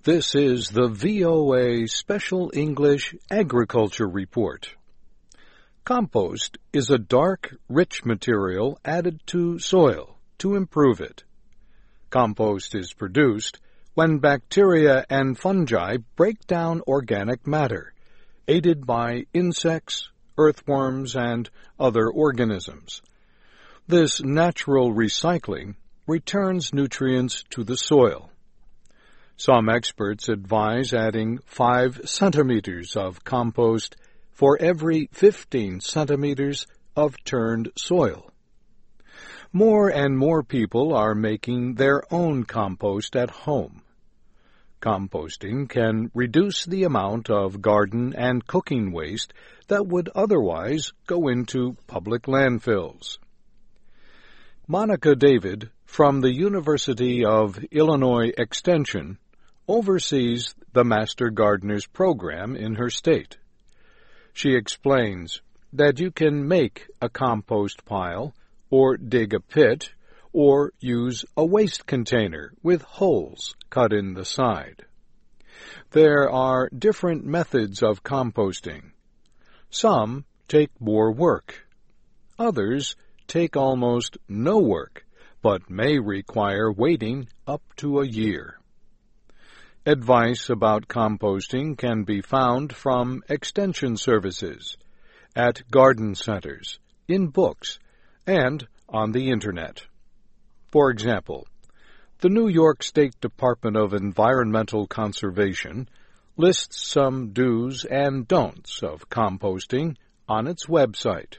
This is the VOA Special English Agriculture Report. Compost is a dark, rich material added to soil to improve it. Compost is produced when bacteria and fungi break down organic matter, aided by insects, earthworms, and other organisms. This natural recycling returns nutrients to the soil. Some experts advise adding 5 centimeters of compost for every 15 centimeters of turned soil. More and more people are making their own compost at home. Composting can reduce the amount of garden and cooking waste that would otherwise go into public landfills. Monica David, from the University of Illinois Extension, oversees the Master Gardeners program in her state. She explains that you can make a compost pile, or dig a pit, or use a waste container with holes cut in the side. There are different methods of composting. Some take more work. Others take almost no work, but may require waiting up to a year. Advice about composting can be found from extension services, at garden centers, in books, and on the Internet. For example, the New York State Department of Environmental Conservation lists some do's and don'ts of composting on its website.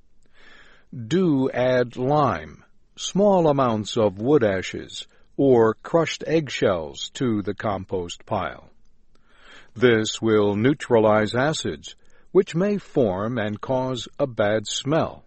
Do add lime, small amounts of wood ashes, or crushed eggshells to the compost pile. This will neutralize acids, which may form and cause a bad smell.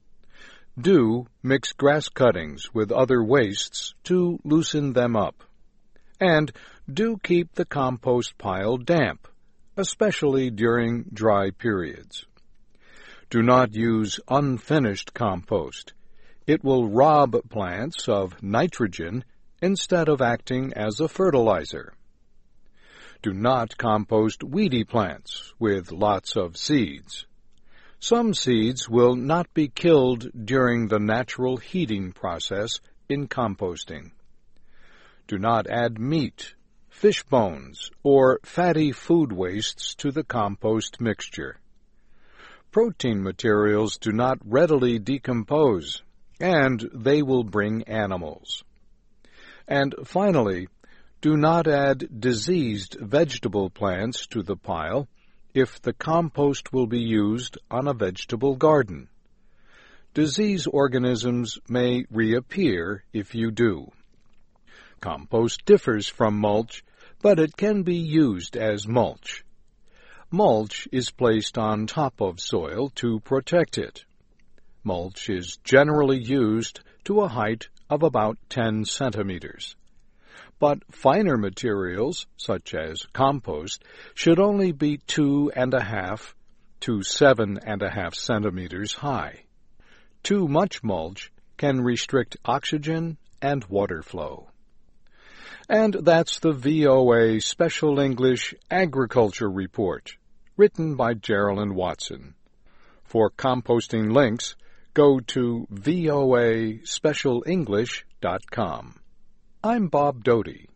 Do mix grass cuttings with other wastes to loosen them up. And do keep the compost pile damp, especially during dry periods. Do not use unfinished compost. It will rob plants of nitrogen instead of acting as a fertilizer. Do not compost weedy plants with lots of seeds. Some seeds will not be killed during the natural heating process in composting. Do not add meat, fish bones, or fatty food wastes to the compost mixture. Protein materials do not readily decompose, and they will bring animals. And finally, do not add diseased vegetable plants to the pile if the compost will be used on a vegetable garden. Disease organisms may reappear if you do. Compost differs from mulch, but it can be used as mulch. Mulch is placed on top of soil to protect it. Mulch is generally used to a height of about 10 centimeters. But finer materials, such as compost, should only be 2.5 to 7.5 centimeters high. Too much mulch can restrict oxygen and water flow. And that's the VOA Special English Agriculture Report, written by Geraldine Watson. For composting links, go to voaspecialenglish.com. I'm Bob Doty.